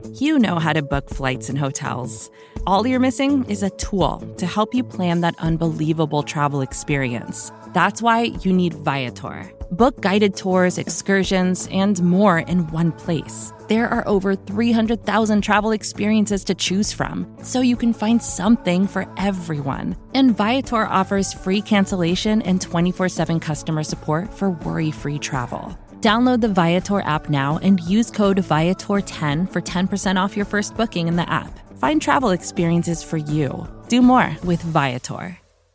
You know how to book flights and hotels. All you're missing is a tool to help you plan that unbelievable travel experience. That's why you need Viator. Book guided tours, excursions, and more in one place. There are over 300,000 travel experiences to choose from, so you can find something for everyone. And Viator offers free cancellation and 24/7 customer support for worry-free travel. Download the Viator app now and use code Viator10 for 10% off your first booking in the app. Find travel experiences for you. Do more with Viator.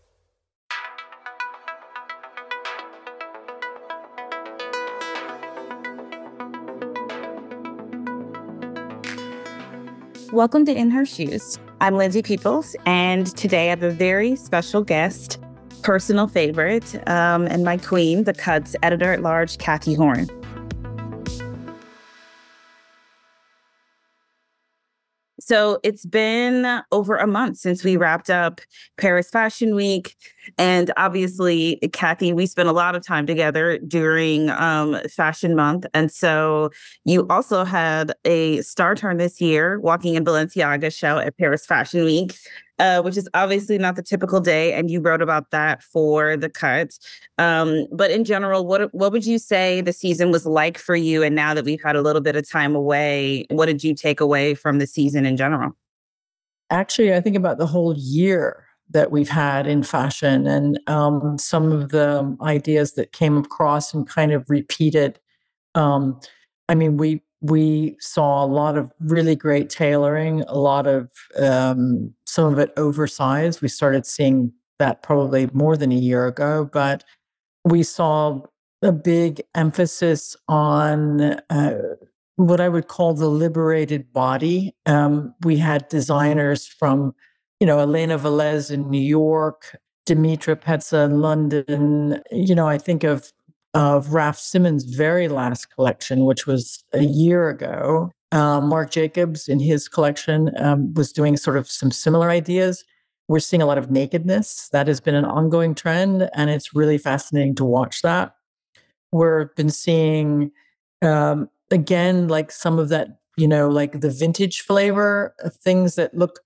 Welcome to In Her Shoes. I'm Lindsay Peoples, and today I have a very special guest, personal favorite, and my queen, the Cut's editor-at-large, Kathy Horn. So it's been over a month since we wrapped up Paris Fashion Week. And obviously, Kathy, we spent a lot of time together during Fashion Month. And so you also had a star turn this year walking in Balenciaga show at Paris Fashion Week, which is obviously not the typical day. And you wrote about that for The Cut. But in general, what would you say the season was like for you? And now that we've had a little bit of time away, what did you take away from the season in general? Actually, I think about the whole year that we've had in fashion and some of the ideas that came across and kind of repeated. I mean, we saw a lot of really great tailoring, a lot of some of it oversized. We started seeing that probably more than a year ago, but we saw a big emphasis on what I would call the liberated body. We had designers from, Elena Velez in New York, Dimitra Petza in London. I think of Raf Simons' very last collection, which was a year ago. Marc Jacobs in his collection was doing sort of some similar ideas. We're seeing a lot of nakedness. That has been an ongoing trend, and it's really fascinating to watch that. We've been seeing, again, like some of that, like the vintage flavor of things that look,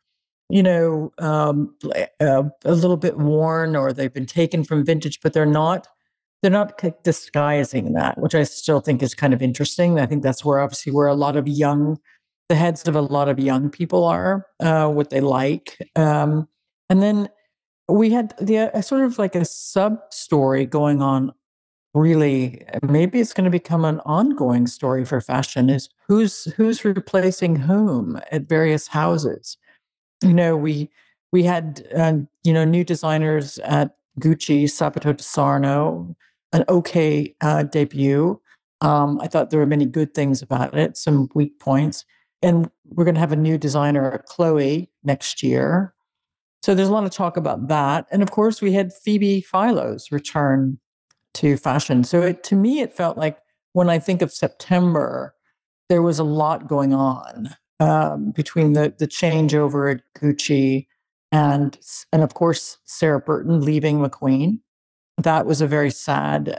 a little bit worn, or they've been taken from vintage, but they're not disguising that, which I still think is kind of interesting. I think that's where the heads of a lot of young people are, what they like. And then we had sort of like a sub story going on. Really, maybe it's going to become an ongoing story for fashion, is who's replacing whom at various houses. We had new designers at Gucci, Sabato De Sarno, an okay debut. I thought there were many good things about it, some weak points. And we're going to have a new designer at Chloe next year. So there's a lot of talk about that. And of course, we had Phoebe Philo's return to fashion. So to me, it felt like when I think of September, there was a lot going on between the changeover at Gucci and of course, Sarah Burton leaving McQueen. That was a very sad,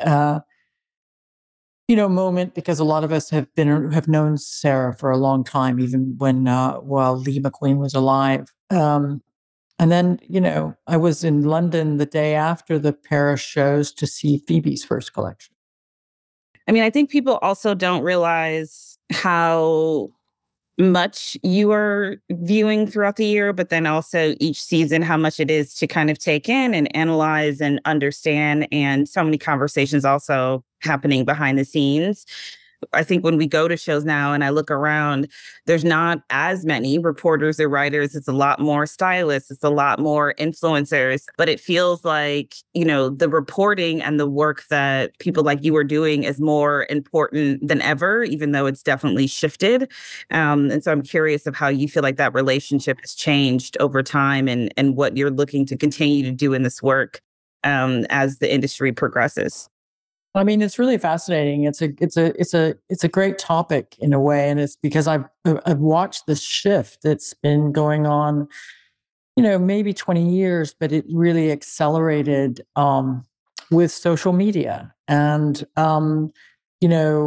moment, because a lot of us have known Sarah for a long time, even while Lee McQueen was alive. And then, I was in London the day after the Paris shows to see Phoebe's first collection. I mean, I think people also don't realize how much you are viewing throughout the year, but then also each season, how much it is to kind of take in and analyze and understand. And so many conversations also happening behind the scenes. I think when we go to shows now and I look around, there's not as many reporters or writers. It's a lot more stylists. It's a lot more influencers. But it feels like, the reporting and the work that people like you are doing is more important than ever, even though it's definitely shifted. And so I'm curious of how you feel like that relationship has changed over time and what you're looking to continue to do in this work as the industry progresses. I mean, it's really fascinating. It's a great topic in a way, and it's because I've watched this shift that's been going on, maybe 20 years, but it really accelerated with social media, and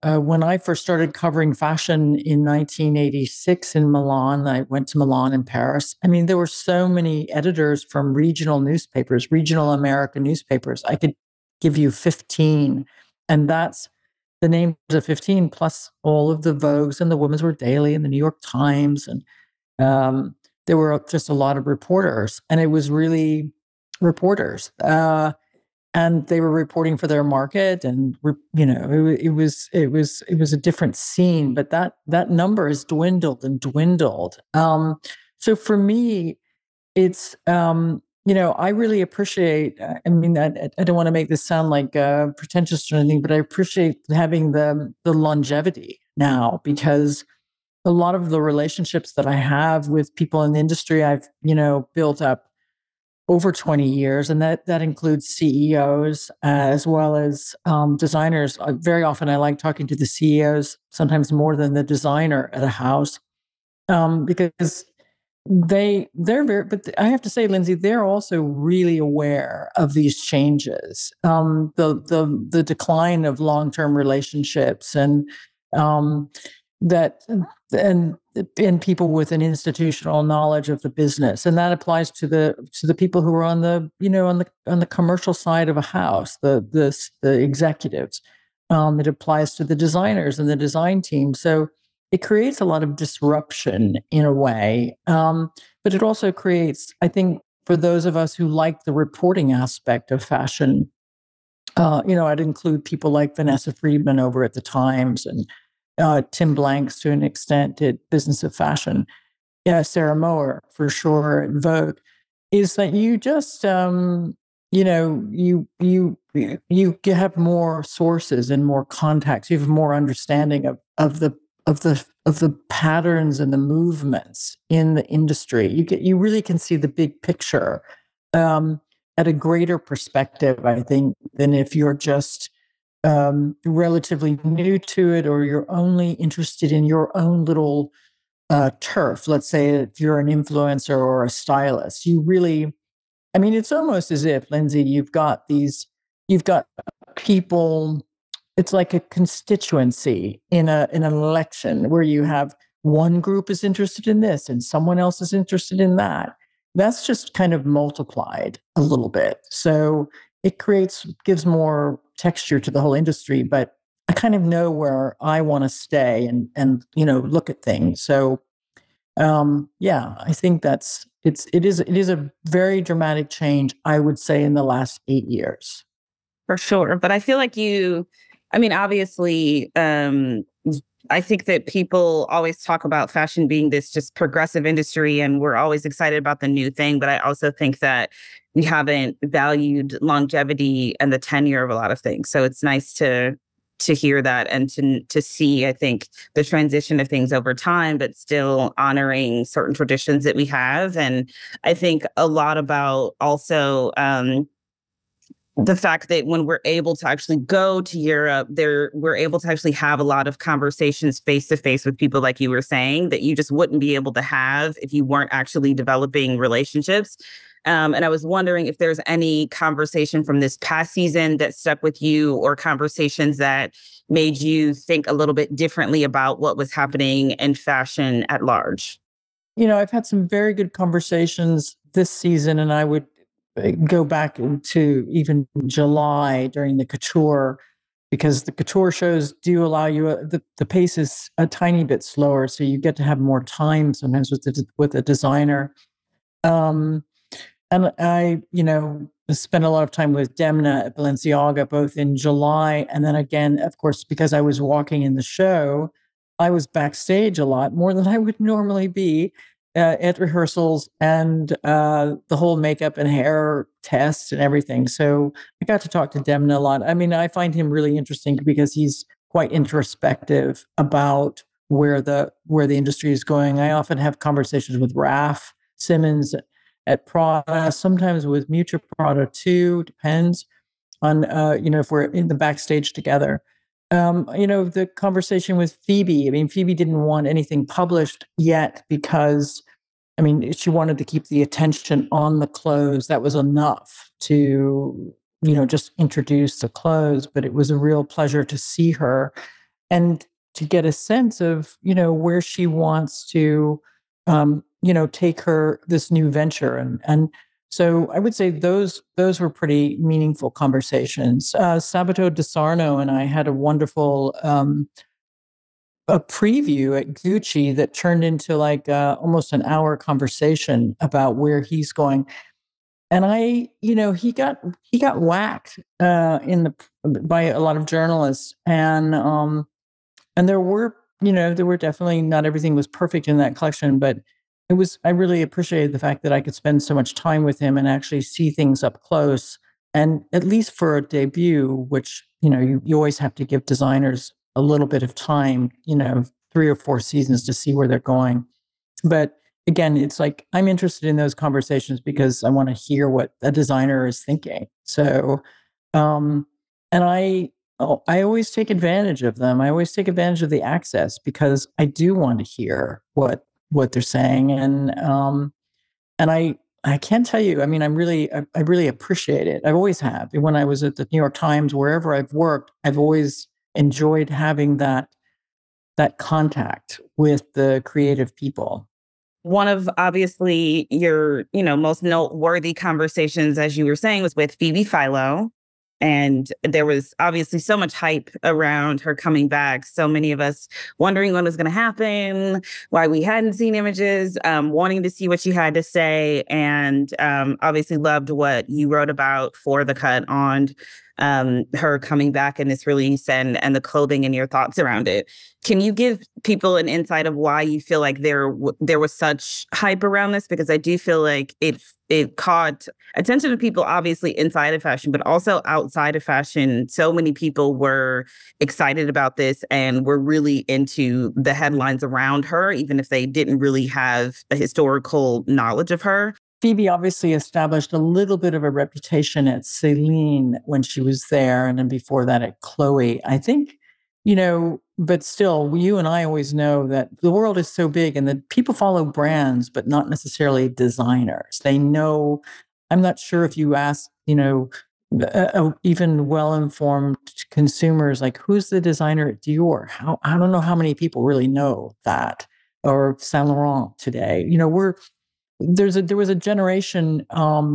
when I first started covering fashion in 1986 in Milan, I went to Milan and Paris. I mean, there were so many editors from regional newspapers, regional American newspapers. I could give you 15, and that's the names of 15 plus all of the Vogues and the Women's Wear Daily and the New York Times. And there were just a lot of reporters, and it was really reporters. And they were reporting for their market, and it was a different scene. But that number has dwindled and dwindled. So for me, it's I really appreciate. I mean, I don't want to make this sound like pretentious or anything, but I appreciate having the longevity now, because a lot of the relationships that I have with people in the industry, I've built up over 20 years, and that includes CEOs as well as designers. Very often I like talking to the CEOs, sometimes more than the designer at a house, because they're very, but I have to say, Lindsay, they're also really aware of these changes, the decline of long-term relationships, and that and people with an institutional knowledge of the business, and that applies to the people who are on the on the commercial side of a house, the executives. It applies to the designers and the design team. So it creates a lot of disruption in a way, but it also creates, I think, for those of us who like the reporting aspect of fashion, I'd include people like Vanessa Friedman over at the Times, and Tim Blanks to an extent at Business of Fashion, Sarah Mower for sure at Vogue, is that you just you have more sources and more contacts. You have more understanding of the patterns and the movements in the industry. You really can see the big picture at a greater perspective, I think, than if you're just relatively new to it, or you're only interested in your own little turf. Let's say if you're an influencer or a stylist, it's almost as if, Lindsay, you've got people. It's like a constituency in an election where you have one group is interested in this and someone else is interested in that. That's just kind of multiplied a little bit. So it gives more texture to the whole industry, but I kind of know where I want to stay and look at things. So I think it is a very dramatic change, I would say, in the last 8 years. For sure. But I feel like obviously, I think that people always talk about fashion being this just progressive industry, and we're always excited about the new thing. But I also think that we haven't valued longevity and the tenure of a lot of things. So it's nice to hear that, and to see, I think, the transition of things over time, but still honoring certain traditions that we have. And I think a lot about also the fact that when we're able to actually go to Europe, we're able to actually have a lot of conversations face to face with people, like you were saying, that you just wouldn't be able to have if you weren't actually developing relationships. And I was wondering if there's any conversation from this past season that stuck with you, or conversations that made you think a little bit differently about what was happening in fashion at large. I've had some very good conversations this season, and I would go back to even July during the couture, because the couture shows do allow you the pace is a tiny bit slower, so you get to have more time sometimes with the designer. And I spent a lot of time with Demna at Balenciaga, both in July, and then again, of course, because I was walking in the show, I was backstage a lot more than I would normally be. At rehearsals and the whole makeup and hair test and everything. So I got to talk to Demna a lot. I mean, I find him really interesting because he's quite introspective about where the industry is going. I often have conversations with Raf Simons at Prada, sometimes with Miuccia Prada too, depends on, if we're in the backstage together. The conversation with Phoebe, Phoebe didn't want anything published yet because, she wanted to keep the attention on the clothes. That was enough to, just introduce the clothes, but it was a real pleasure to see her. and to get a sense of, where she wants to, take this new venture. And so I would say those were pretty meaningful conversations. Sabato De Sarno and I had a wonderful a preview at Gucci that turned into like almost an hour conversation about where he's going. And he got whacked by a lot of journalists, and there were definitely, not everything was perfect in that collection, but I really appreciated the fact that I could spend so much time with him and actually see things up close. And at least for a debut, which, you always have to give designers a little bit of time, 3 or 4 seasons to see where they're going. But again, it's like, I'm interested in those conversations because I want to hear what a designer is thinking. So, and I always take advantage of them. I always take advantage of the access because I do want to hear what they're saying. And I can't tell you, I mean, I really appreciate it. I always have. When I was at the New York Times, wherever I've worked, I've always enjoyed having that contact with the creative people. One of obviously your, most noteworthy conversations, as you were saying, was with Phoebe Philo. And there was obviously so much hype around her coming back. So many of us wondering what was going to happen, why we hadn't seen images, wanting to see what she had to say. And obviously loved what you wrote about for The Cut on her coming back in this release and the clothing and your thoughts around it. Can you give people an insight of why you feel like there was such hype around this? Because I do feel like it caught attention of people, obviously inside of fashion, but also outside of fashion. So many people were excited about this and were really into the headlines around her, even if they didn't really have a historical knowledge of her. Phoebe obviously established a little bit of a reputation at Celine when she was there, and then before that at Chloe. I think, but still, you and I always know that the world is so big and that people follow brands, but not necessarily designers. They know, I'm not sure if you ask, even well-informed consumers, like, who's the designer at Dior? I don't know how many people really know that, or Saint Laurent today. There was a generation,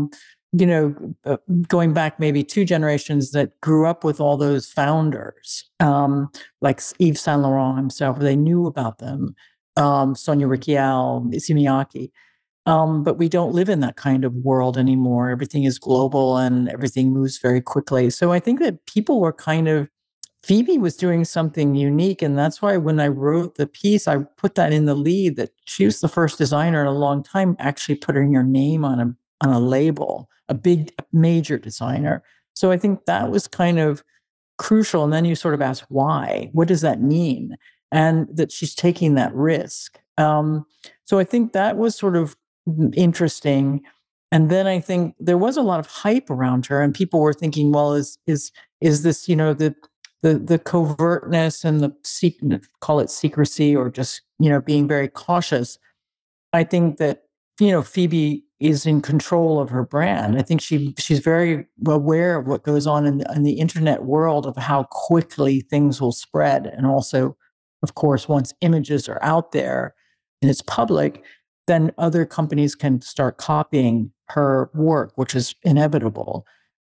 going back maybe 2 generations that grew up with all those founders, like Yves Saint Laurent himself. They knew about them, Sonia Rykiel, Issey Miyake. But we don't live in that kind of world anymore. Everything is global and everything moves very quickly. So I think that people were Phoebe was doing something unique. And that's why when I wrote the piece, I put that in the lead, that she was the first designer in a long time actually putting her name on a label, a big, major designer. So I think that was kind of crucial. And then you sort of ask, why? What does that mean? And that she's taking that risk. So I think that was sort of interesting. And then I think there was a lot of hype around her, and people were thinking, well, is this, the covertness and call it secrecy, or just, being very cautious. I think that, Phoebe is in control of her brand. I think she's very aware of what goes on in the internet world, of how quickly things will spread. And also, of course, once images are out there and it's public, then other companies can start copying her work, which is inevitable.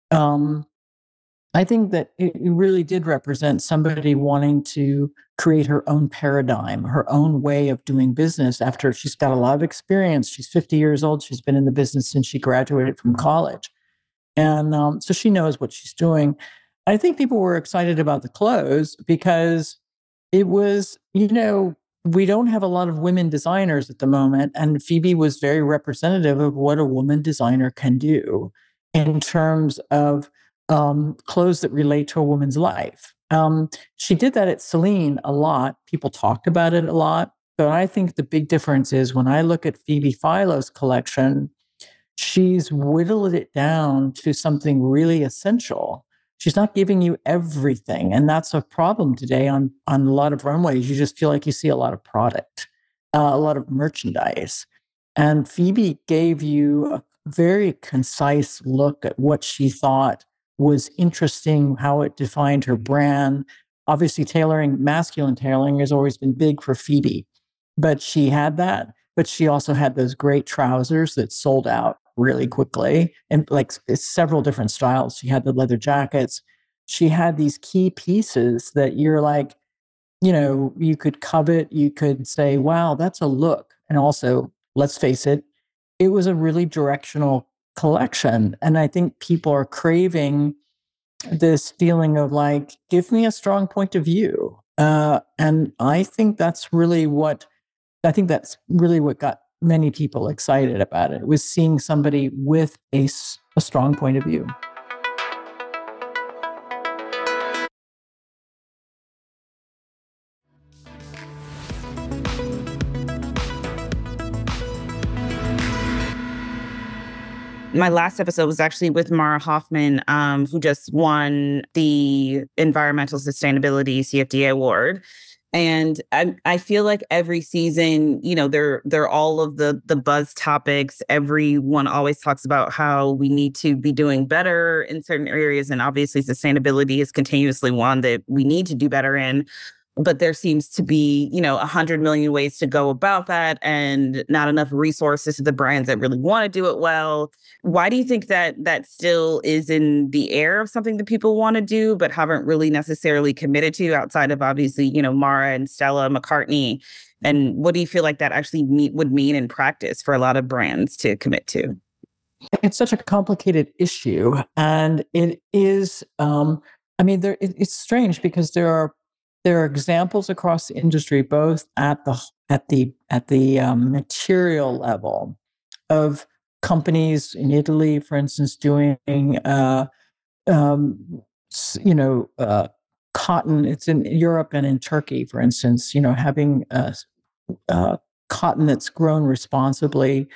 I think that it really did represent somebody wanting to create her own paradigm, her own way of doing business after she's got a lot of experience. She's 50 years old. She's been in the business since she graduated from college. And so she knows what she's doing. I think people were excited about the clothes because it was, we don't have a lot of women designers at the moment. And Phoebe was very representative of what a woman designer can do in terms of clothes that relate to a woman's life. She did that at Celine a lot. People talked about it a lot. But I think the big difference is when I look at Phoebe Philo's collection, she's whittled it down to something really essential. She's not giving you everything. And that's a problem today on a lot of runways. You just feel like you see a lot of product, a lot of merchandise. And Phoebe gave you a very concise look at what she thought was interesting, how it defined her brand, obviously masculine tailoring has always been big for Phoebe, but she had that. But she also had those great trousers that sold out really quickly, and like several different styles. She had the leather jackets. She had these key pieces that you're like, you could covet, you could say, wow, that's a look. And also, let's face it, it was a really directional collection. And I think people are craving this feeling of like, give me a strong point of view. And I think that's really what got many people excited about it, was seeing somebody with a strong point of view. My last episode was actually with Mara Hoffman, who just won the Environmental Sustainability CFDA Award. And I feel like every season, they're all of the buzz topics. Everyone always talks about how we need to be doing better in certain areas. And obviously sustainability is continuously one that we need to do better in. But there seems to be, 100 million ways to go about that, and not enough resources to the brands that really want to do it well. Why do you think that still is in the air of something that people want to do, but haven't really necessarily committed to, outside of obviously, Mara and Stella McCartney? And what do you feel like that actually would mean in practice for a lot of brands to commit to? It's such a complicated issue. And it is, it's strange because there are examples across the industry, both at the material level, of companies in Italy, for instance, doing cotton. It's in Europe and in Turkey, for instance. Having cotton that's grown responsibly.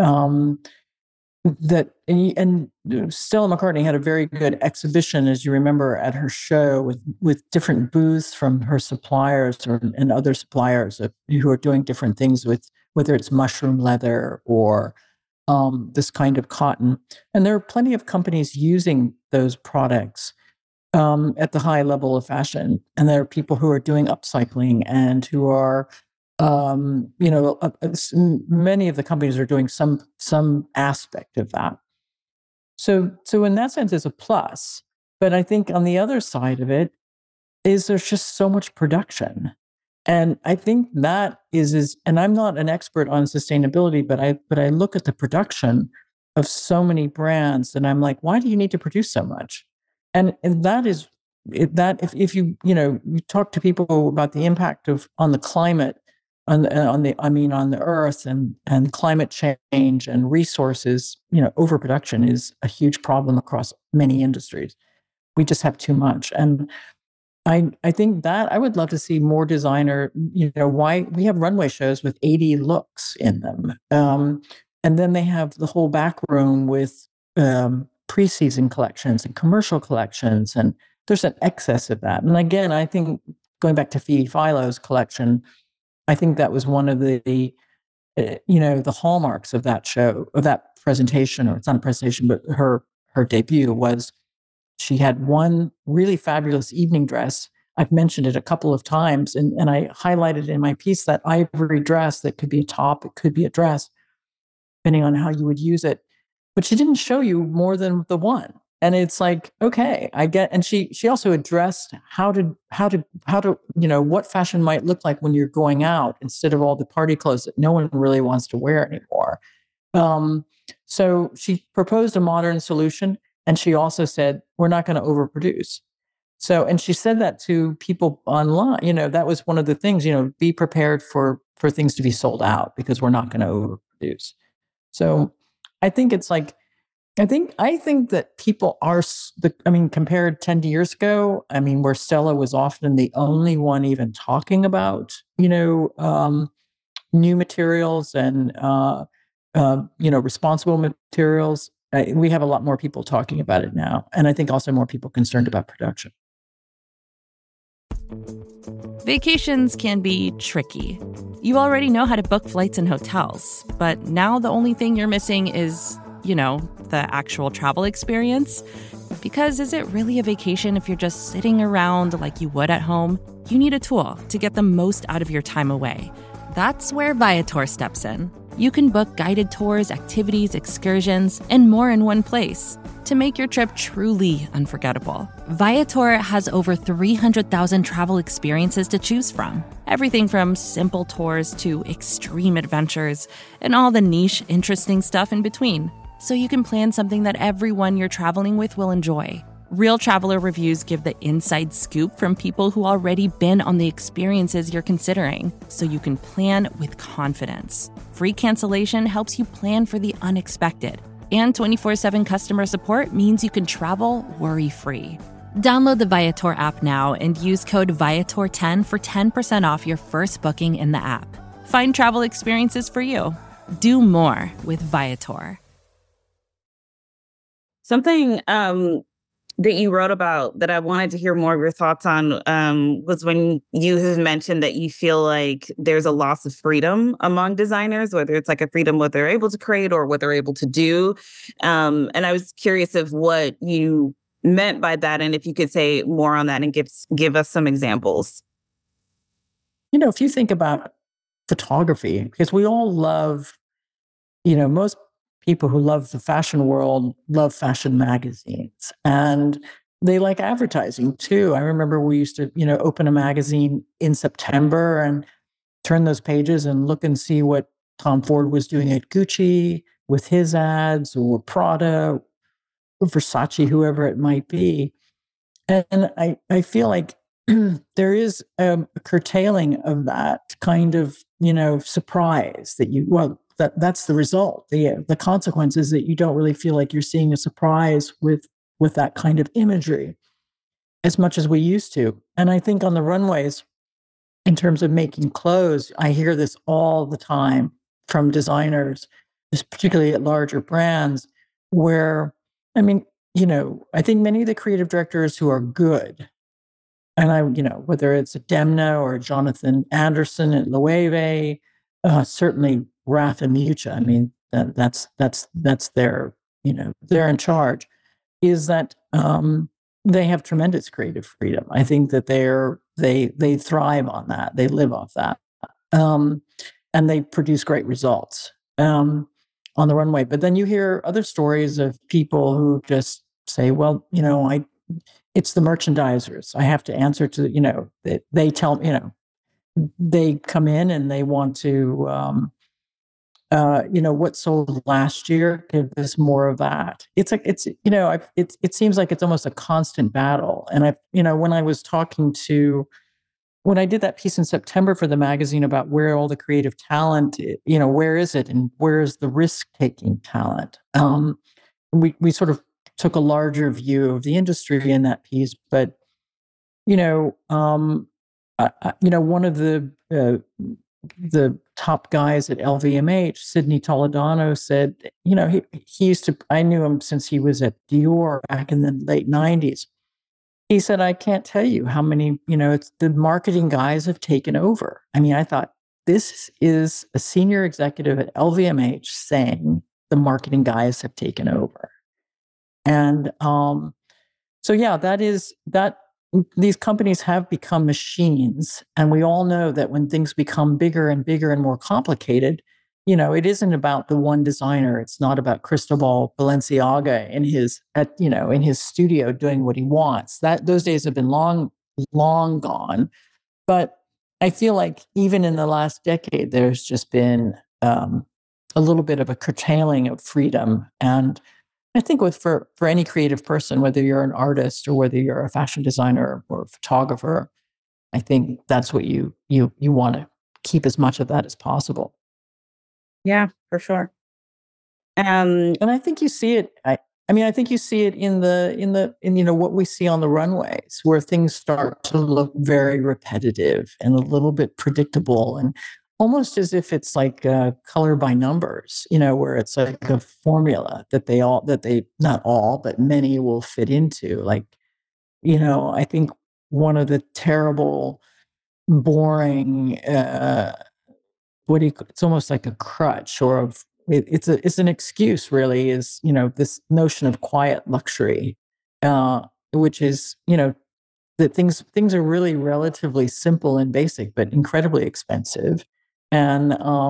And Stella McCartney had a very good exhibition, as you remember, at her show with different booths from her suppliers and other suppliers who are doing different things with, whether it's mushroom leather or this kind of cotton. And there are plenty of companies using those products at the high level of fashion. And there are people who are doing upcycling and who are many of the companies are doing some aspect of that. So in that sense, it's a plus. But I think on the other side of it is there's just so much production. And I think that is, and I'm not an expert on sustainability, but I look at the production of so many brands and I'm like, why do you need to produce so much? And that is that if you talk to people about the impact on the climate, on the earth and climate change and resources, overproduction is a huge problem across many industries. We just have too much. And I think that I would love to see more designer, why we have runway shows with 80 looks in them. And then they have the whole back room with pre-season collections and commercial collections. And there's an excess of that. And again, I think going back to Phoebe Philo's collection, I think that was one of the hallmarks of that show, of that presentation, or it's not a presentation, but her debut was she had one really fabulous evening dress. I've mentioned it a couple of times, and I highlighted in my piece that ivory dress that could be a top, it could be a dress, depending on how you would use it. But she didn't show you more than the one. And it's like, okay, I get, and she also addressed how to, what fashion might look like when you're going out instead of all the party clothes that no one really wants to wear anymore. So she proposed a modern solution, and she also said, we're not going to overproduce. So, and she said that to people online, that was one of the things, be prepared for things to be sold out because we're not going to overproduce. So I think it's like, I think that people are, compared 10 years ago, where Stella was often the only one even talking about, new materials and, responsible materials. We have a lot more people talking about it now. And I think also more people concerned about production. Vacations can be tricky. You already know how to book flights and hotels, but now the only thing you're missing is, the actual travel experience. Because is it really a vacation if you're just sitting around like you would at home? You need a tool to get the most out of your time away. That's where Viator steps in. You can book guided tours, activities, excursions, and more in one place to make your trip truly unforgettable. Viator has over 300,000 travel experiences to choose from. Everything from simple tours to extreme adventures and all the niche, interesting stuff in between. So you can plan something that everyone you're traveling with will enjoy. Real traveler reviews give the inside scoop from people who already been on the experiences you're considering, so you can plan with confidence. Free cancellation helps you plan for the unexpected. And 24/7 customer support means you can travel worry-free. Download the Viator app now and use code Viator10 for 10% off your first booking in the app. Find travel experiences for you. Do more with Viator. Something that you wrote about that I wanted to hear more of your thoughts on was when you have mentioned that you feel like there's a loss of freedom among designers, whether it's like a freedom what they're able to create or what they're able to do. And I was curious of what you meant by that, and if you could say more on that and give us some examples. If you think about photography, because we all love, most people who love the fashion world love fashion magazines, and they like advertising too. I remember we used to, open a magazine in September and turn those pages and look and see what Tom Ford was doing at Gucci with his ads, or Prada, or Versace, whoever it might be. And I feel like there is a curtailing of that kind of, surprise that's the result. The consequence is that you don't really feel like you're seeing a surprise with that kind of imagery as much as we used to. And I think on the runways, in terms of making clothes, I hear this all the time from designers, particularly at larger brands, where, I think many of the creative directors who are good, and whether it's a Demna or Jonathan Anderson at Loewe, certainly Raf and Miuccia, that's their, they're in charge, is that they have tremendous creative freedom. I think that they thrive on that. They live off that. And they produce great results on the runway. But then you hear other stories of people who just say, well, it's the merchandisers. I have to answer to, they tell me, they come in and they want to, what sold last year, give us more of that. It seems like it's almost a constant battle. And when I did that piece in September for the magazine about where all the creative talent, where is it and where is the risk-taking talent? We sort of took a larger view of the industry in that piece, but one of the top guys at LVMH, Sidney Toledano, said, he used to, I knew him since he was at Dior back in the late 90s. He said, I can't tell you how many, it's the marketing guys have taken over. I thought, this is a senior executive at LVMH saying the marketing guys have taken over. And so, yeah, that these companies have become machines. And we all know that when things become bigger and bigger and more complicated, it isn't about the one designer. It's not about Cristobal Balenciaga in his studio doing what he wants. Those days have been long, long gone. But I feel like even in the last decade, there's just been a little bit of a curtailing of freedom. And I think for any creative person, whether you're an artist or whether you're a fashion designer or a photographer, I think that's what you want to keep as much of that as possible. Yeah, for sure. And I think you see it. I think you see it in what we see on the runways, where things start to look very repetitive and a little bit predictable, and almost as if it's like color by numbers, where it's like a formula that not all, but many will fit into. Like, I think one of the terrible, boring, it's almost like a crutch, or it's an excuse really, is, this notion of quiet luxury. which is, that things are really relatively simple and basic, but incredibly expensive. And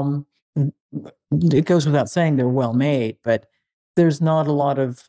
it goes without saying they're well made, but there's not a lot of,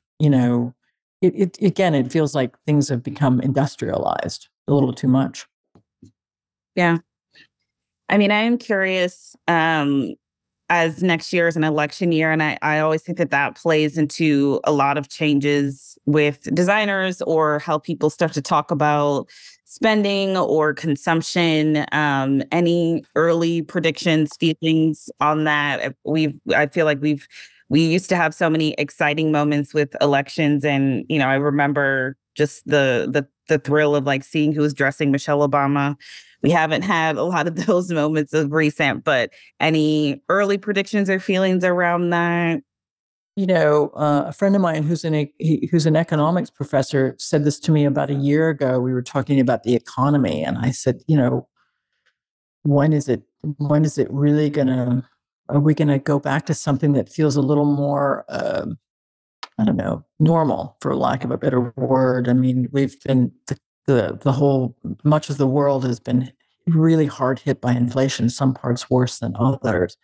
it feels like things have become industrialized a little too much. Yeah. I mean, I am curious, as next year is an election year, and I always think that plays into a lot of changes with designers or how people start to talk about spending or consumption. Any early predictions, feelings on that? I feel like we used to have so many exciting moments with elections, and I remember just the thrill of like seeing who was dressing Michelle Obama. We haven't had a lot of those moments of recent, but any early predictions or feelings around that? A friend of mine who's an economics professor said this to me about a year ago. We were talking about the economy, and I said, when is it really are we gonna go back to something that feels a little more, I don't know, normal, for lack of a better word? I mean, we've been much of the world has been really hard hit by inflation, some parts worse than others.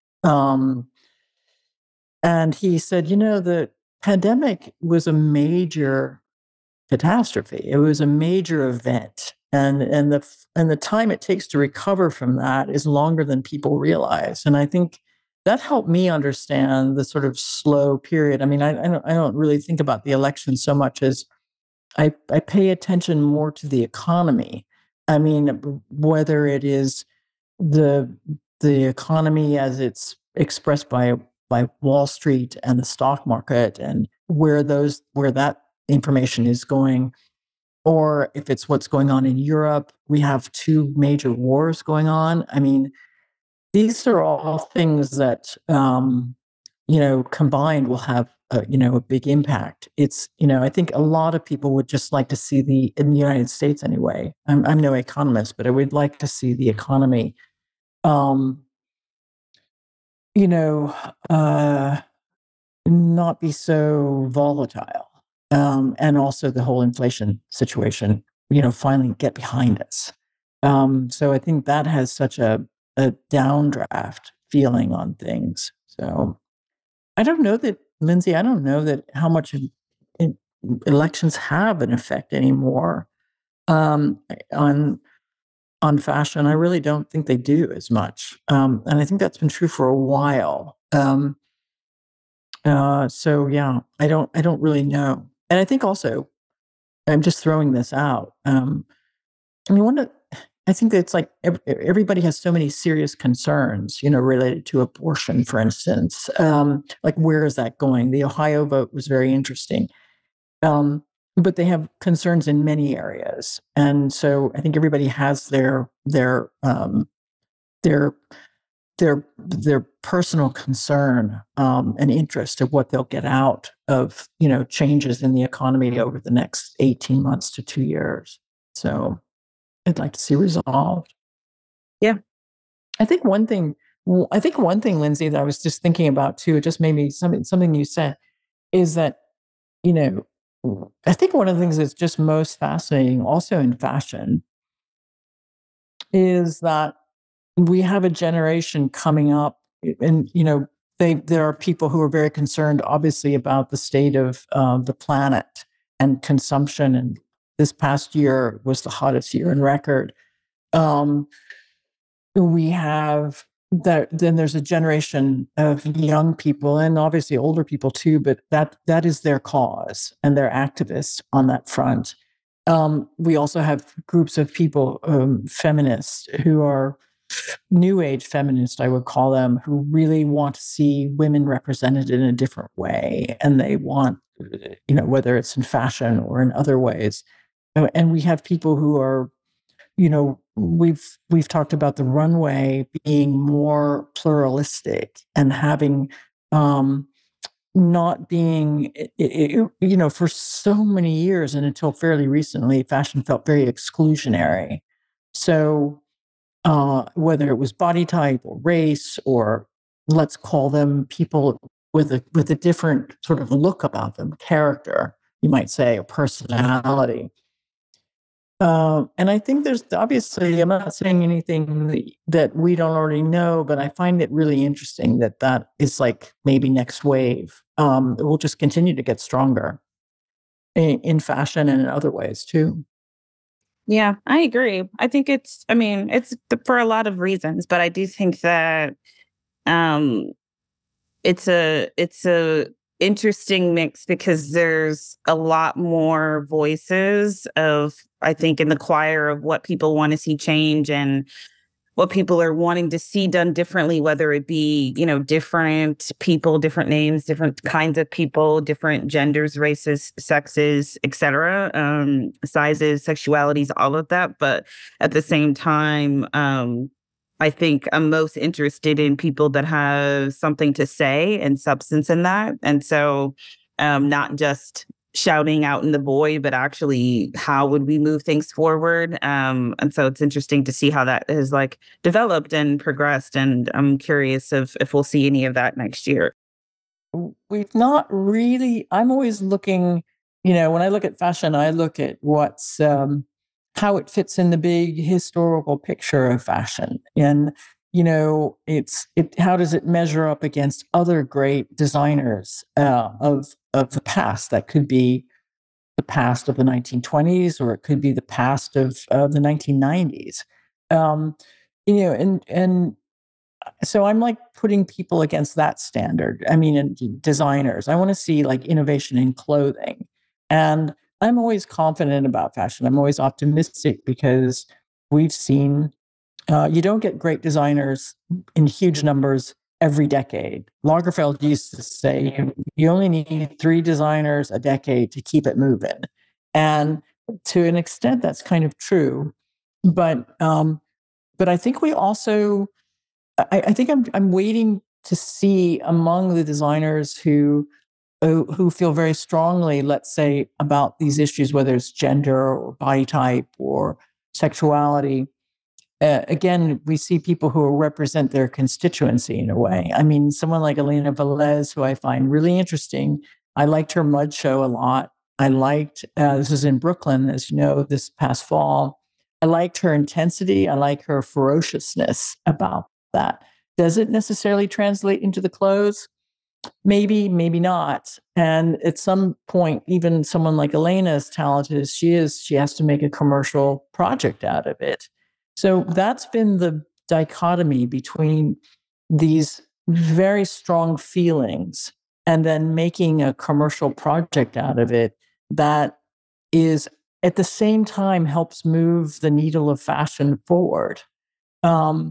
And he said, the pandemic was a major catastrophe. It was a major event. And the time it takes to recover from that is longer than people realize. And I think that helped me understand the sort of slow period. I mean, I don't really think about the election so much as I pay attention more to the economy. I mean, whether it is the economy as it's expressed by Wall Street and the stock market, and where that information is going, or if it's what's going on in Europe. We have two major wars going on. I mean, these are all things that combined will have a big impact. It's, I think a lot of people would just like to see in the United States anyway. I'm no economist, but I would like to see the economy, not be so volatile, and also the whole inflation situation, finally get behind us. So I think that has such a downdraft feeling on things. So I don't know that, Lindsay, how much elections have an effect anymore on fashion. I really don't think they do as much. And I think that's been true for a while. So yeah, I don't really know. And I think also, I'm just throwing this out. I think that it's like everybody has so many serious concerns, related to abortion, for instance. Like, where is that going? The Ohio vote was very interesting. But they have concerns in many areas. And so I think everybody has their personal concern, and interest of what they'll get out of, changes in the economy over the next 18 months to 2 years. So I'd like to see resolved. Yeah. I think one thing, Lindsay, that I was just thinking about too, it just made me something you said, is that, I think one of the things that's just most fascinating also in fashion is that we have a generation coming up, and there are people who are very concerned, obviously, about the state of the planet and consumption. And this past year was the hottest year in record. We have that. Then there's a generation of young people, and obviously older people too. But that is their cause, and they're activists on that front. We also have groups of people, feminists, who are new age feminists, I would call them, who really want to see women represented in a different way. And they want, whether it's in fashion or in other ways. And we have people who are, we've talked about the runway being more pluralistic and having, not being, for so many years and until fairly recently, fashion felt very exclusionary. So whether it was body type or race, or let's call them people with a different sort of look about them, character, you might say, a personality. And I think there's obviously, I'm not saying anything that we don't already know, but I find it really interesting that is like maybe next wave. It will just continue to get stronger in fashion and in other ways too. Yeah, I agree. I think it's for a lot of reasons, but I do think that it's a interesting mix because there's a lot more voices of, I think, in the choir of what people want to see change and what people are wanting to see done differently, whether it be, different people, different names, different kinds of people, different genders, races, sexes, etc., sizes, sexualities, all of that. But at the same time, I think I'm most interested in people that have something to say and substance in that. And so not just shouting out in the void, but actually how would we move things forward? And so it's interesting to see how that has like developed and progressed. And I'm curious if we'll see any of that next year. We've not really, I'm always looking, when I look at fashion, I look at what's, how it fits in the big historical picture of fashion. And, how does it measure up against other great designers of the past? That could be the past of the 1920s, or it could be the past of the 1990s. And so I'm like putting people against that standard. I mean, and designers. I want to see like innovation in clothing. And I'm always confident about fashion. I'm always optimistic because we've seen you don't get great designers in huge numbers every decade. Lagerfeld used to say you only need 3 designers a decade to keep it moving. And to an extent, that's kind of true. But I think we also, I think I'm waiting to see among the designers who feel very strongly, let's say, about these issues, whether it's gender or body type or sexuality. Again, we see people who represent their constituency in a way. I mean, someone like Elena Velez, who I find really interesting. I liked her Mud show a lot. I liked, this was in Brooklyn, as you know, this past fall. I liked her intensity. I like her ferociousness about that. Does it necessarily translate into the clothes? Maybe, maybe not. And at some point, even someone like Elena, as talented as she is, she has to make a commercial project out of it. So that's been the dichotomy between these very strong feelings and then making a commercial project out of it that is at the same time helps move the needle of fashion forward. And,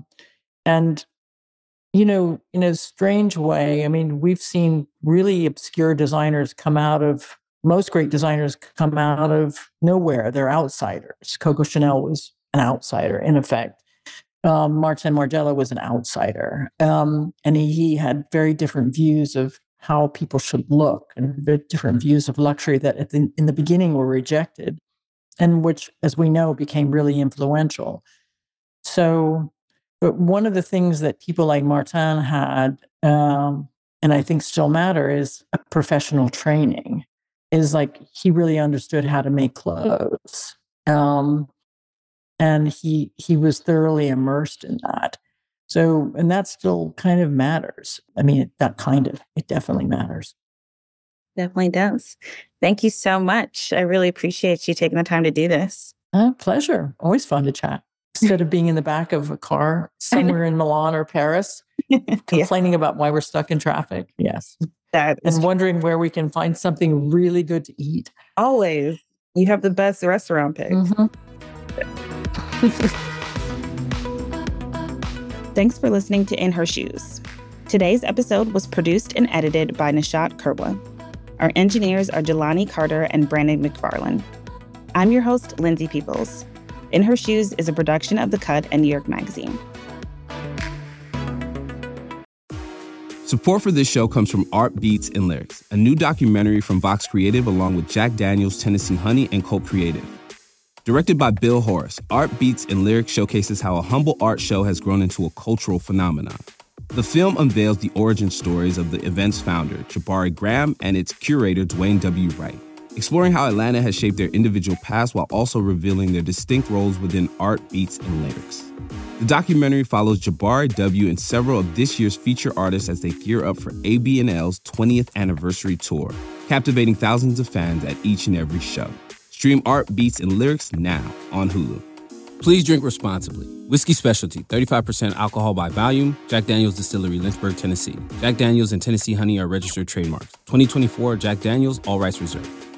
in a strange way, I mean, we've seen really obscure designers most great designers come out of nowhere. They're outsiders. Coco Chanel was an outsider, in effect. Martin Margiela was an outsider. And he had very different views of how people should look and very different views of luxury that in the beginning were rejected and which, as we know, became really influential. So, but one of the things that people like Martin had, and I think still matter, is professional training. Is like he really understood how to make clothes. And he was thoroughly immersed in that. So, and that still kind of matters. I mean, it definitely matters. Definitely does. Thank you so much. I really appreciate you taking the time to do this. Pleasure. Always fun to chat. Instead of being in the back of a car somewhere in Milan or Paris, complaining about why we're stuck in traffic. Yes. And wondering where we can find something really good to eat. Always. You have the best restaurant picks. Mm-hmm. Thanks for listening to In Her Shoes. Today's episode was produced and edited by Nishat Kurwa. Our engineers are Jelani Carter and Brandon McFarland. I'm your host, Lindsay Peoples. In Her Shoes is a production of The Cut and New York Magazine. Support for this show comes from Art Beats and Lyrics, a new documentary from Vox Creative along with Jack Daniels, Tennessee Honey, and Colt Creative. Directed by Bill Horace, Art Beats and Lyrics showcases how a humble art show has grown into a cultural phenomenon. The film unveils the origin stories of the event's founder, Jabari Graham, and its curator, Dwayne W. Wright. exploring how Atlanta has shaped their individual past while also revealing their distinct roles within art, beats, and lyrics. The documentary follows Jabari W. and several of this year's feature artists as they gear up for ABNL's 20th anniversary tour, captivating thousands of fans at each and every show. Stream Art, Beats, and Lyrics now on Hulu. Please drink responsibly. Whiskey Specialty, 35% alcohol by volume. Jack Daniel's Distillery, Lynchburg, Tennessee. Jack Daniel's and Tennessee Honey are registered trademarks. 2024 Jack Daniel's, all rights reserved.